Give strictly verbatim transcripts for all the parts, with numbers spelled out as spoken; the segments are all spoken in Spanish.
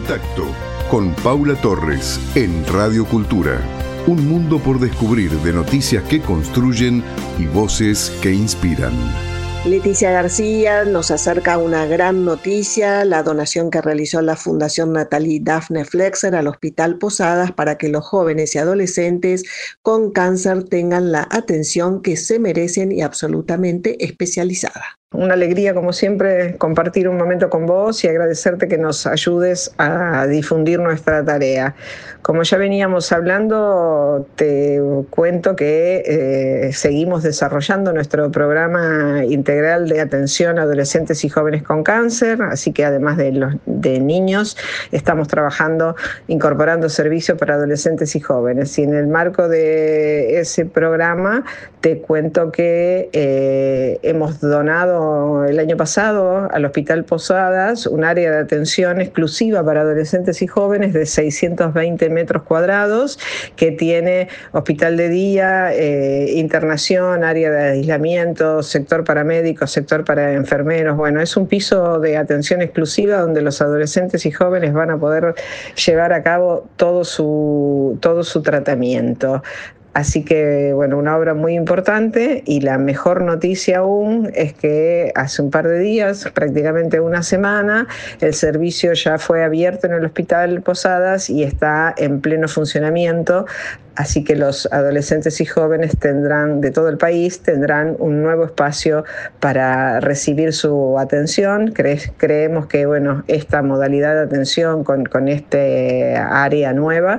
Contacto con Paula Torres en Radio Cultura. Un mundo por descubrir de noticias que construyen y voces que inspiran. Leticia García nos acerca una gran noticia, la donación que realizó la Fundación Natalie Daphne Flexer al Hospital Posadas para que los jóvenes y adolescentes con cáncer tengan la atención que se merecen y absolutamente especializada. Una alegría, como siempre, compartir un momento con vos y agradecerte que nos ayudes a difundir nuestra tarea. Como ya veníamos hablando, te cuento que eh, seguimos desarrollando nuestro programa integral de atención a adolescentes y jóvenes con cáncer, así que además de, los, de niños, estamos trabajando, incorporando servicios para adolescentes y jóvenes. Y en el marco de ese programa, te cuento que eh, hemos donado el año pasado al Hospital Posadas un área de atención exclusiva para adolescentes y jóvenes de seiscientos veinte metros cuadrados que tiene hospital de día, eh, internación, área de aislamiento, sector paramédicos, sector para enfermeros. Bueno, es un piso de atención exclusiva donde los adolescentes y jóvenes van a poder llevar a cabo todo su, todo su tratamiento. Así que, bueno, una obra muy importante, y la mejor noticia aún es que hace un par de días, prácticamente una semana, el servicio ya fue abierto en el Hospital Posadas y está en pleno funcionamiento. Así que los adolescentes y jóvenes tendrán, de todo el país, tendrán un nuevo espacio para recibir su atención. Cre- creemos que, bueno, esta modalidad de atención con, con este área nueva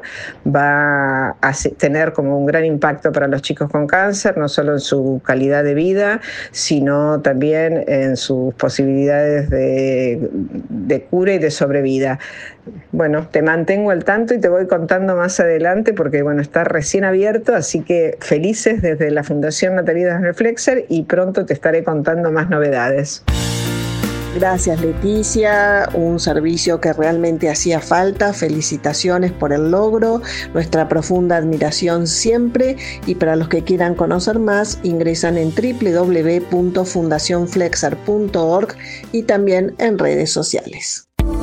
va a tener como un gran impacto para los chicos con cáncer, no solo en su calidad de vida, sino también en sus posibilidades de, de cura y de sobrevida. Bueno, te mantengo al tanto y te voy contando más adelante porque, bueno, está recién abierto, así que felices desde la Fundación Natalie Daphne Flexer y pronto te estaré contando más novedades. Gracias, Leticia, un servicio que realmente hacía falta. Felicitaciones por el logro, nuestra profunda admiración siempre, y para los que quieran conocer más ingresan en doble u doble u doble u punto fundación flexer punto org y también en redes sociales.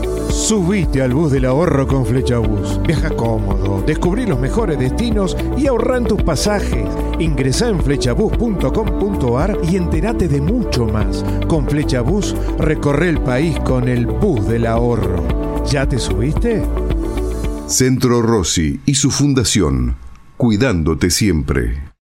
Subite al bus del ahorro con Flechabús. Viaja cómodo, descubrí los mejores destinos y ahorrá en tus pasajes. Ingresá en flechabús punto com punto ar y entérate de mucho más. Con Flechabús recorre el país con el bus del ahorro. ¿Ya te subiste? Centro Rossi y su fundación, cuidándote siempre.